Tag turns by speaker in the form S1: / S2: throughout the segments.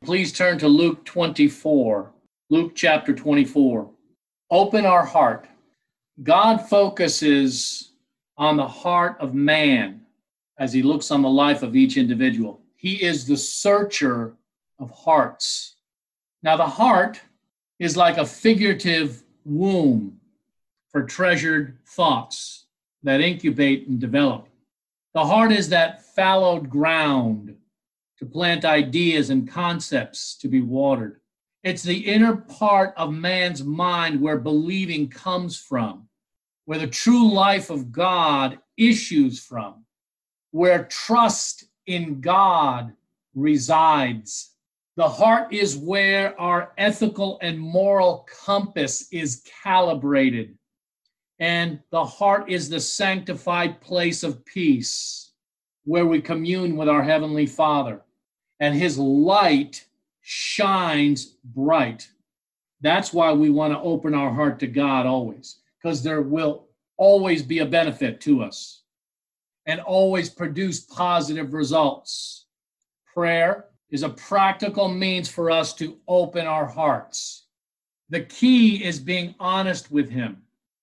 S1: Please turn to Luke 24. Luke chapter 24. Open our heart. God focuses on the heart of man as he looks on the life of each individual. He is the searcher of hearts. Now, the heart is like a figurative womb for treasured thoughts that incubate and develop. The heart is that fallowed ground to plant ideas and concepts to be watered. It's the inner part of man's mind where believing comes from, where the true life of God issues from, where trust in God resides. The heart is where our ethical and moral compass is calibrated. And the heart is the sanctified place of peace, where we commune with our Heavenly Father. And his light shines bright. That's why we want to open our heart to God always, because there will always be a benefit to us and always produce positive results. Prayer is a practical means for us to open our hearts. The key is being honest with him,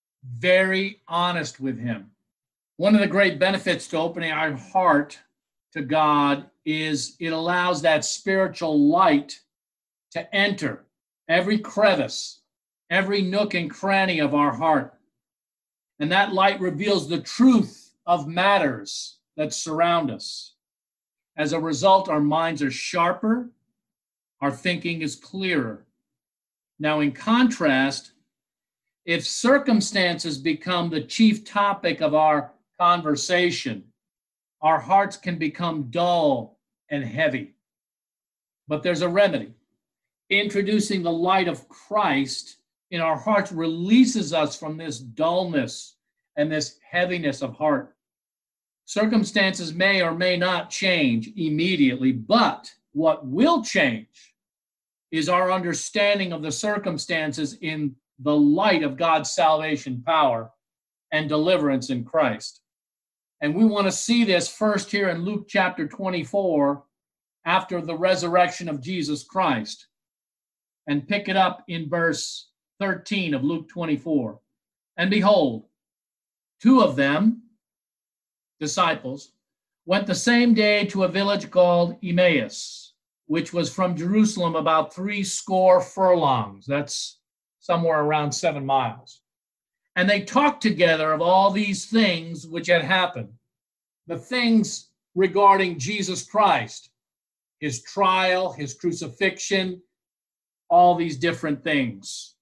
S1: very honest with him. One of the great benefits to opening our heart to God is it allows that spiritual light to enter every crevice, every nook and cranny of our heart. And that light reveals the truth of matters that surround us. As a result, our minds are sharper, our thinking is clearer. Now, in contrast, if circumstances become the chief topic of our conversation, our hearts can become dull and heavy. But there's a remedy. Introducing the light of Christ in our hearts releases us from this dullness and this heaviness of heart. Circumstances may or may not change immediately, but what will change is our understanding of the circumstances in the light of God's salvation power and deliverance in Christ. And we want to see this first here in Luke chapter 24, after the resurrection of Jesus Christ, and pick it up in verse 13 of Luke 24. And behold, two of them, disciples, went the same day to a village called Emmaus, which was from Jerusalem about 80 furlongs. That's somewhere around 7 miles. And they talked together of all these things which had happened, the things regarding Jesus Christ, his trial, his crucifixion, all these different things.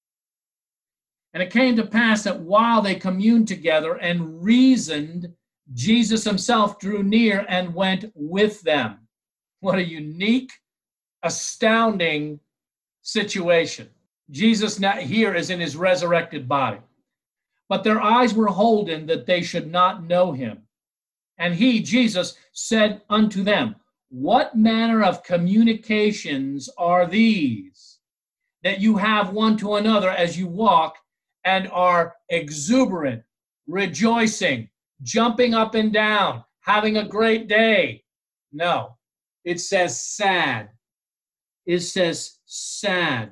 S1: And it came to pass that while they communed together and reasoned, Jesus himself drew near and went with them. What a unique, astounding situation. Jesus now here is in his resurrected body. But their eyes were holden that they should not know him. And he, Jesus, said unto them, What manner of communications are these that you have one to another as you walk and are exuberant, rejoicing, jumping up and down, having a great day? No, it says sad. It says sad.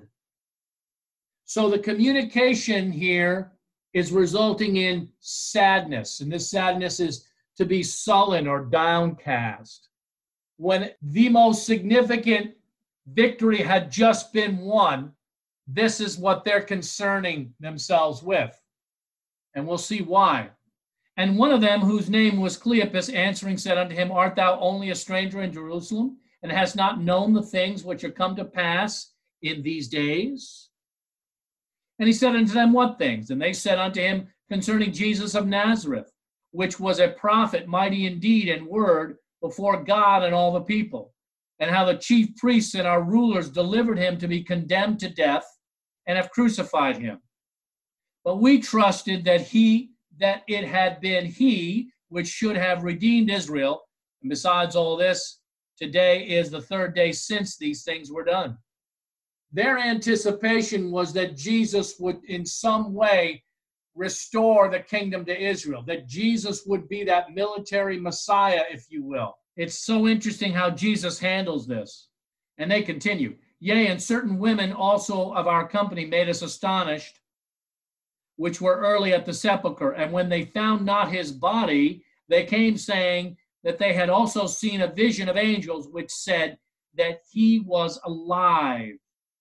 S1: So the communication here is resulting in sadness, and this sadness is to be sullen or downcast. When the most significant victory had just been won, this is what they're concerning themselves with. And we'll see why. And one of them, whose name was Cleopas, answering said unto him, Art thou only a stranger in Jerusalem, and hast not known the things which are come to pass in these days? And he said unto them, What things? And they said unto him, Concerning Jesus of Nazareth, which was a prophet, mighty in deed and word before God and all the people, and how the chief priests and our rulers delivered him to be condemned to death and have crucified him. But we trusted that it had been he which should have redeemed Israel. And besides all this, today is the 3rd day since these things were done. Their anticipation was that Jesus would in some way restore the kingdom to Israel, that Jesus would be that military Messiah, if you will. It's so interesting how Jesus handles this. And they continue, yea, and certain women also of our company made us astonished, which were early at the sepulchre. And when they found not his body, they came saying that they had also seen a vision of angels, which said that he was alive.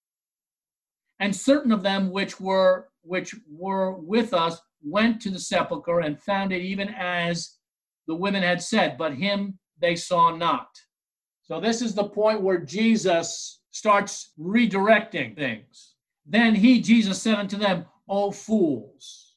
S1: And certain of them which were with us went to the sepulchre and found it even as the women had said, but him they saw not. So this is the point where Jesus starts redirecting things. Then Jesus said unto them, O fools.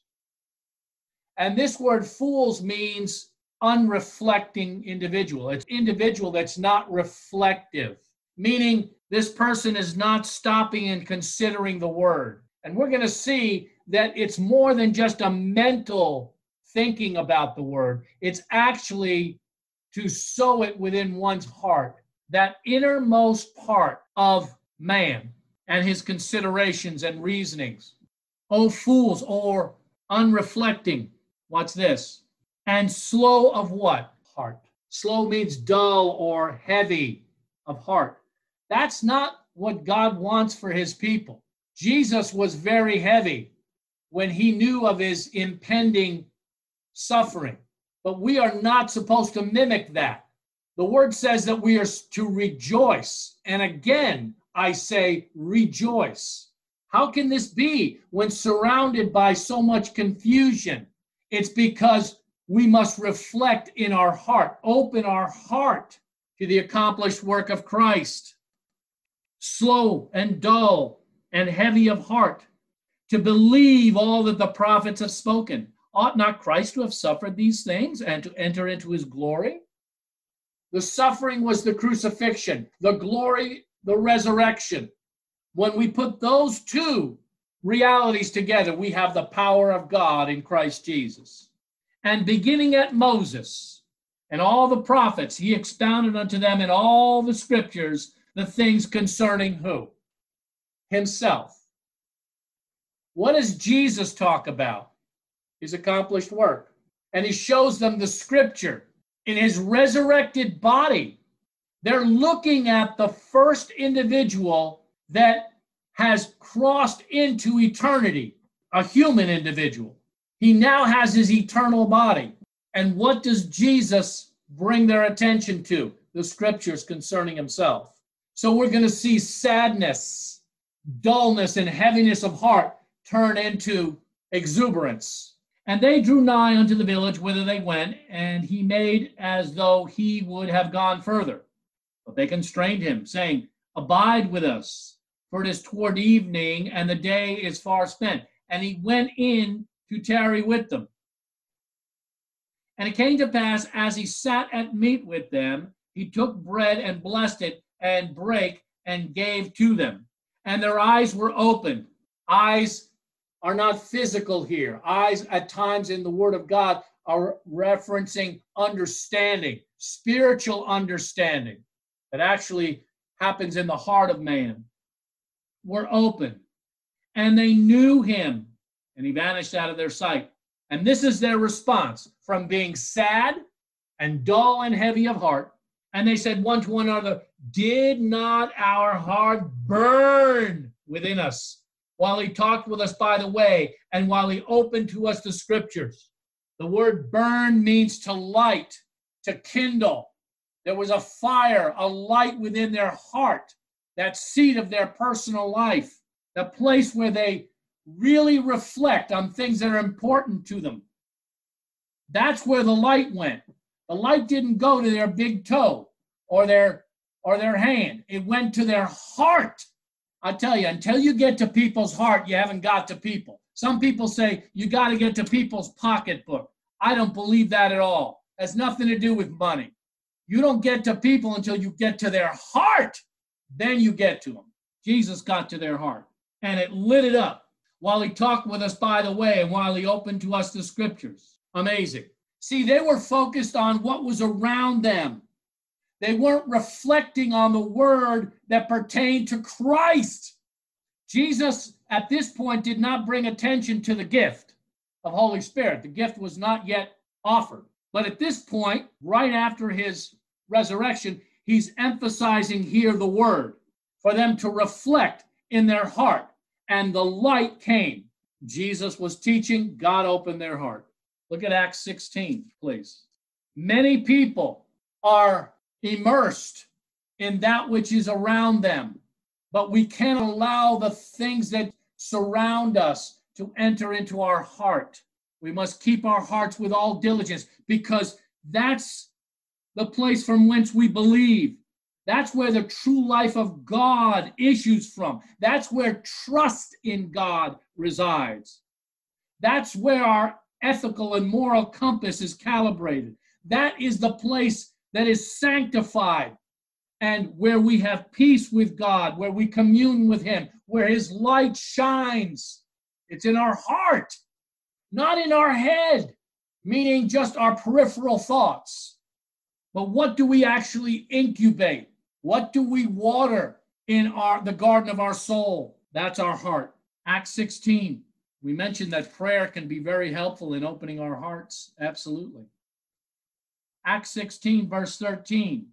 S1: And this word fools means unreflecting individual. It's individual that's not reflective, meaning this person is not stopping and considering the word. And we're going to see that it's more than just a mental thinking about the word. It's actually to sow it within one's heart, that innermost part of man and his considerations and reasonings. O fools, or unreflecting. What's this? And slow of what? Heart. Slow means dull or heavy of heart. That's not what God wants for his people. Jesus was very heavy when he knew of his impending suffering. But we are not supposed to mimic that. The word says that we are to rejoice. And again, I say rejoice. How can this be when surrounded by so much confusion? It's because we must reflect in our heart, open our heart to the accomplished work of Christ. Slow and dull and heavy of heart, to believe all that the prophets have spoken. Ought not Christ to have suffered these things and to enter into his glory? The suffering was the crucifixion, the glory, the resurrection. When we put those two realities together, we have the power of God in Christ Jesus. And beginning at Moses and all the prophets, he expounded unto them in all the scriptures the things concerning who? Himself. What does Jesus talk about? His accomplished work. And he shows them the scripture in his resurrected body. They're looking at the first individual that has crossed into eternity, a human individual. He now has his eternal body. And what does Jesus bring their attention to? The scriptures concerning himself. So we're going to see sadness, dullness, and heaviness of heart turn into exuberance. And they drew nigh unto the village whither they went, and he made as though he would have gone further. But they constrained him, saying, Abide with us, for it is toward evening, and the day is far spent. And he went in to tarry with them. And it came to pass, as he sat at meat with them, he took bread and blessed it, and brake, and gave to them. And their eyes were opened. Eyes are not physical here. Eyes at times in the Word of God are referencing understanding, spiritual understanding that actually happens in the heart of man. Were open, and they knew him, and he vanished out of their sight. And this is their response from being sad and dull and heavy of heart. And they said one to one another, Did not our heart burn within us while he talked with us by the way, and while he opened to us the scriptures? The word burn means to light, to kindle. There was a fire, a light within their heart, that seat of their personal life, the place where they really reflect on things that are important to them. That's where the light went. The light didn't go to their big toe or their hand. It went to their heart. I tell you, until you get to people's heart, you haven't got to people. Some people say you got to get to people's pocketbook. I don't believe that at all. It has nothing to do with money. You don't get to people until you get to their heart. Then you get to them. Jesus got to their heart, and it lit it up while he talked with us by the way, and while he opened to us the scriptures. Amazing. See, they were focused on what was around them. They weren't reflecting on the word that pertained to Christ. Jesus, at this point, did not bring attention to the gift of Holy Spirit. The gift was not yet offered. But at this point, right after his resurrection, he's emphasizing here the word. for them to reflect in their heart. And the light came. Jesus was teaching, God opened their heart. Look at Acts 16, please. Many people are immersed in that which is around them, but we can't allow the things that surround us to enter into our heart. We must keep our hearts with all diligence, because that's the place from whence we believe. That's where the true life of God issues from. That's where trust in God resides. That's where our ethical and moral compass is calibrated. That is the place that is sanctified, and where we have peace with God, where we commune with him, where his light shines. It's in our heart, not in our head, meaning just our peripheral thoughts. But what do we actually incubate? What do we water in the garden of our soul? That's our heart. Acts 16. We mentioned that prayer can be very helpful in opening our hearts. Absolutely. Acts 16, verse 13.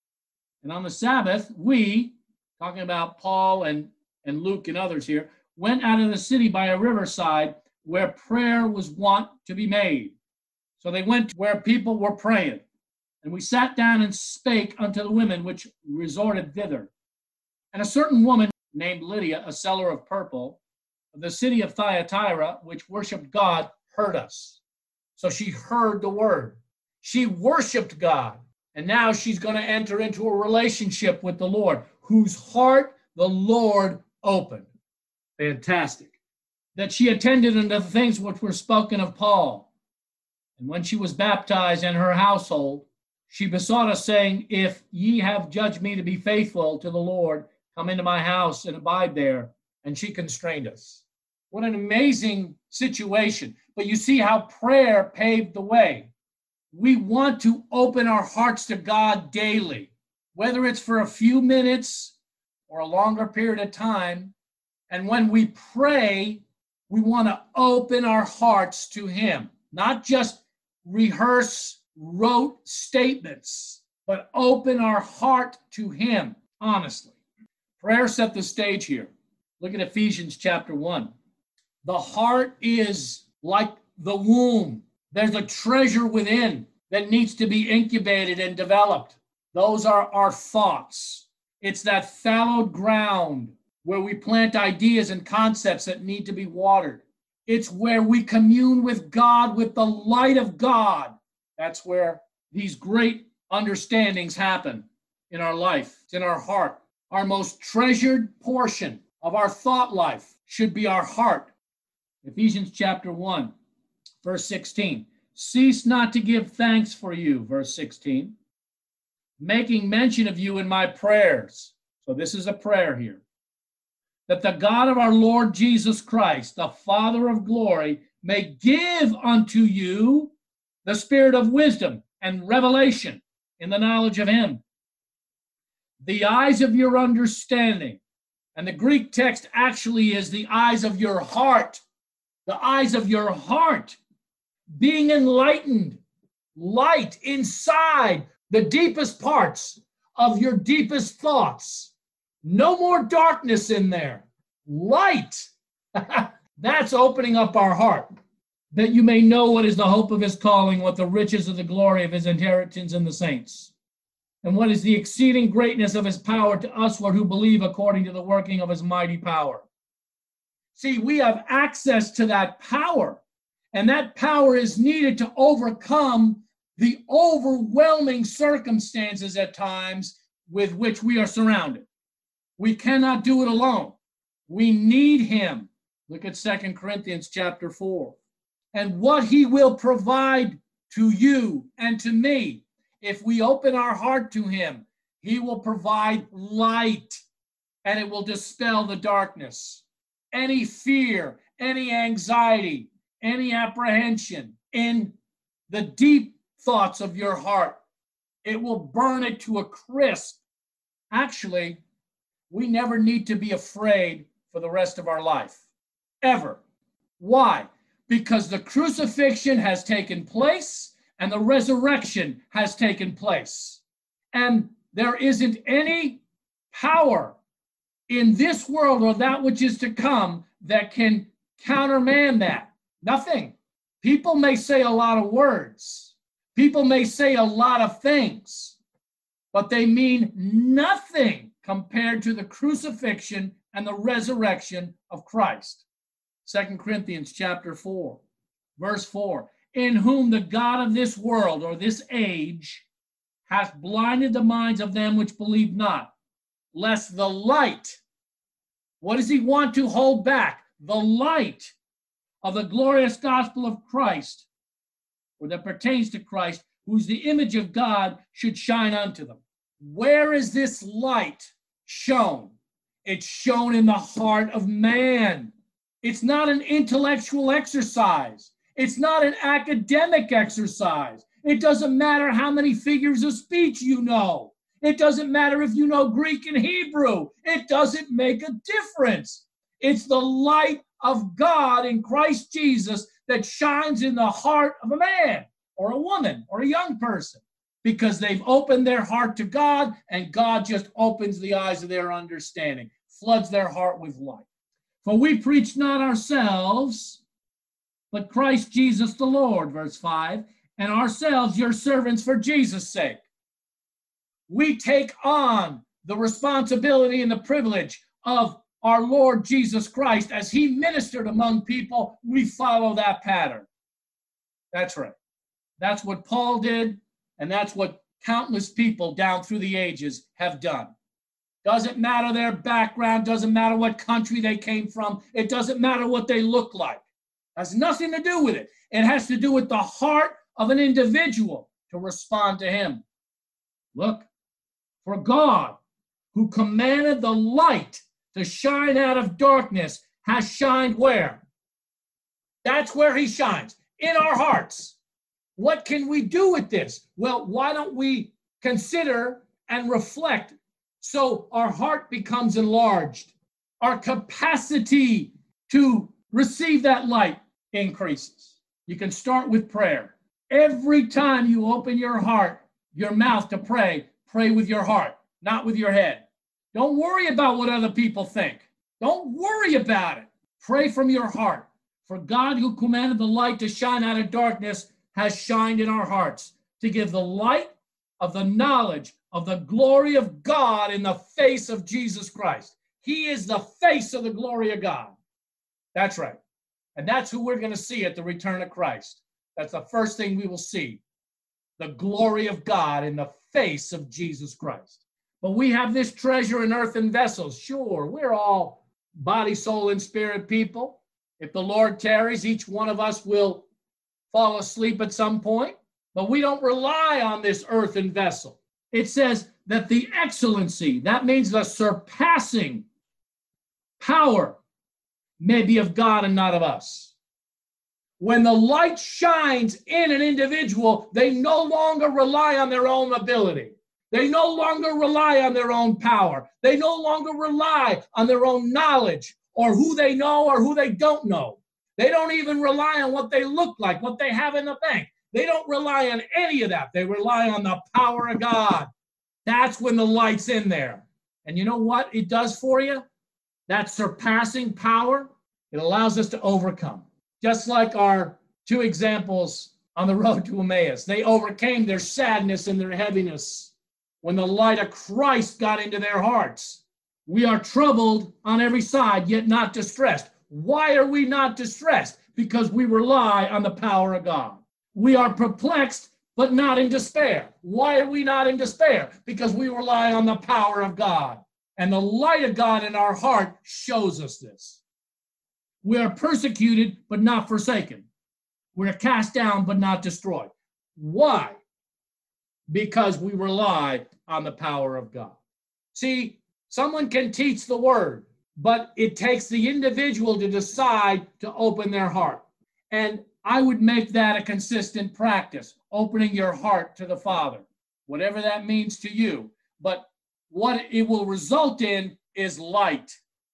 S1: And on the Sabbath, we, talking about Paul and Luke and others here, went out of the city by a riverside where prayer was wont to be made. So they went to where people were praying. And we sat down and spake unto the women which resorted thither. And a certain woman named Lydia, a seller of purple, of the city of Thyatira, which worshiped God, heard us. So she heard the word. She worshiped God. And now she's going to enter into a relationship with the Lord, whose heart the Lord opened. Fantastic. That she attended unto the things which were spoken of Paul. And when she was baptized in her household, she besought us, saying, if ye have judged me to be faithful to the Lord, come into my house and abide there. And she constrained us. What an amazing situation. But you see how prayer paved the way. We want to open our hearts to God daily, whether it's for a few minutes or a longer period of time. And when we pray, we want to open our hearts to him, not just rehearse rote statements, but open our heart to him, honestly. Prayer set the stage here. Look at Ephesians chapter 1. The heart is like the womb. There's a treasure within that needs to be incubated and developed. Those are our thoughts. It's that fallowed ground where we plant ideas and concepts that need to be watered. It's where we commune with God, with the light of God. That's where these great understandings happen in our life. It's in our heart. Our most treasured portion of our thought life should be our heart. Ephesians chapter 1, verse 16. Cease not to give thanks for you, verse 16, making mention of you in my prayers. So this is a prayer here. That the God of our Lord Jesus Christ, the Father of glory, may give unto you the spirit of wisdom and revelation in the knowledge of him, the eyes of your understanding. And the Greek text actually is the eyes of your heart, the eyes of your heart, being enlightened, light inside the deepest parts of your deepest thoughts. No more darkness in there. Light. That's opening up our heart. That you may know what is the hope of his calling, what the riches of the glory of his inheritance in the saints, and what is the exceeding greatness of his power to usward who believe according to the working of his mighty power. See, we have access to that power, and that power is needed to overcome the overwhelming circumstances at times with which we are surrounded. We cannot do it alone. We need him. Look at 2 Corinthians chapter 4. And what he will provide to you and to me, if we open our heart to him, he will provide light, and it will dispel the darkness. Any fear, any anxiety, any apprehension in the deep thoughts of your heart, it will burn it to a crisp. Actually, we never need to be afraid for the rest of our life, ever. Why? Because the crucifixion has taken place and the resurrection has taken place. And there isn't any power in this world or that which is to come that can countermand that? Nothing. People may say a lot of words. People may say a lot of things, but they mean nothing compared to the crucifixion and the resurrection of Christ. 2 Corinthians chapter 4, verse 4, in whom the God of this world or this age hath blinded the minds of them which believe not, lest the light, what does he want to hold back? The light of the glorious gospel of Christ, or that pertains to Christ, who's the image of God, should shine unto them. Where is this light shown? It's shown in the heart of man. It's not an intellectual exercise. It's not an academic exercise. It doesn't matter how many figures of speech you know. It doesn't matter if you know Greek and Hebrew. It doesn't make a difference. It's the light of God in Christ Jesus that shines in the heart of a man or a woman or a young person, because they've opened their heart to God, and God just opens the eyes of their understanding, floods their heart with light. For we preach not ourselves, but Christ Jesus the Lord, verse 5, and ourselves your servants for Jesus' sake. We take on the responsibility and the privilege of our Lord Jesus Christ. As he ministered among people, we follow that pattern. That's right. That's what Paul did, and that's what countless people down through the ages have done. Doesn't matter their background, doesn't matter what country they came from, it doesn't matter what they look like. It has nothing to do with it. It has to do with the heart of an individual to respond to him. Look, for God, who commanded the light to shine out of darkness, has shined where? That's where he shines, in our hearts. What can we do with this? Well, why don't we consider and reflect so our heart becomes enlarged? Our capacity to receive that light increases. You can start with prayer. Every time you open your heart, your mouth to pray, pray with your heart, not with your head. Don't worry about what other people think. Don't worry about it. Pray from your heart. For God, who commanded the light to shine out of darkness, has shined in our hearts to give the light of the knowledge of the glory of God in the face of Jesus Christ. He is the face of the glory of God. That's right. And that's who we're going to see at the return of Christ. That's the first thing we will see. The glory of God in the face of Jesus Christ. But we have this treasure in earthen vessels. Sure, we're all body, soul, and spirit people. If the Lord tarries, each one of us will fall asleep at some point. But we don't rely on this earthen vessel. It says that the excellency, that means the surpassing power, may be of God and not of us. When the light shines in an individual, they no longer rely on their own ability. They no longer rely on their own power. They no longer rely on their own knowledge or who they know or who they don't know. They don't even rely on what they look like, what they have in the bank. They don't rely on any of that. They rely on the power of God. That's when the light's in there. And you know what it does for you? That surpassing power, it allows us to overcome. Just like our two examples on the road to Emmaus. They overcame their sadness and their heaviness when the light of Christ got into their hearts. We are troubled on every side, yet not distressed. Why are we not distressed? Because we rely on the power of God. We are perplexed, but not in despair. Why are we not in despair? Because we rely on the power of God. And the light of God in our heart shows us this. We are persecuted, but not forsaken. We're cast down, but not destroyed. Why? Because we rely on the power of God. See, someone can teach the word, but it takes the individual to decide to open their heart. And I would make that a consistent practice, opening your heart to the Father, whatever that means to you. But what it will result in is light,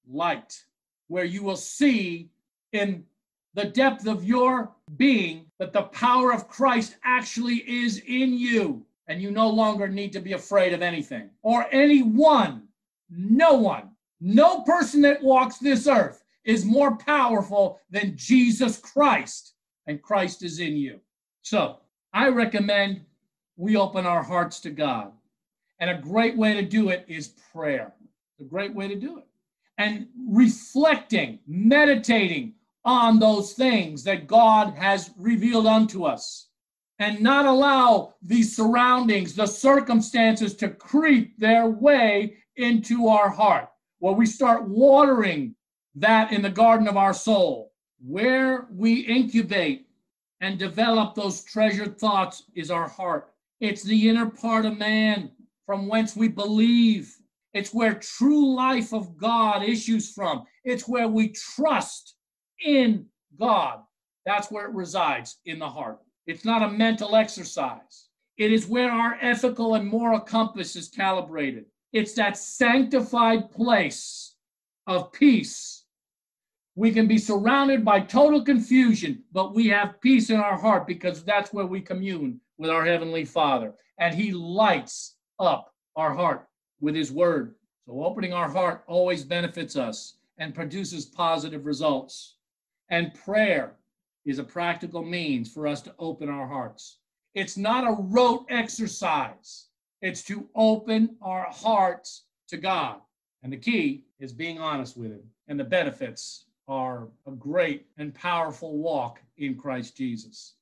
S1: where you will see in the depth of your being that the power of Christ actually is in you, and you no longer need to be afraid of anything or anyone. No one No person that walks this earth is more powerful than Jesus Christ, and Christ is in you. So I recommend we open our hearts to God. And a great way to do it is prayer. It's a great way to do it. And reflecting, meditating on those things that God has revealed unto us. And not allow the surroundings, the circumstances to creep their way into our heart, where we start watering that in the garden of our soul. Where we incubate and develop those treasured thoughts is our heart. It's the inner part of man from whence we believe. It's where true life of God issues from. It's where we trust in God. That's where it resides, in the heart. It's not a mental exercise. It is where our ethical and moral compass is calibrated. It's that sanctified place of peace. We can be surrounded by total confusion, but we have peace in our heart because that's where we commune with our Heavenly Father. And He lights up our heart with His Word. So opening our heart always benefits us and produces positive results. And prayer is a practical means for us to open our hearts. It's not a rote exercise. It's to open our hearts to God. And the key is being honest with Him. And the benefits are a great and powerful walk in Christ Jesus.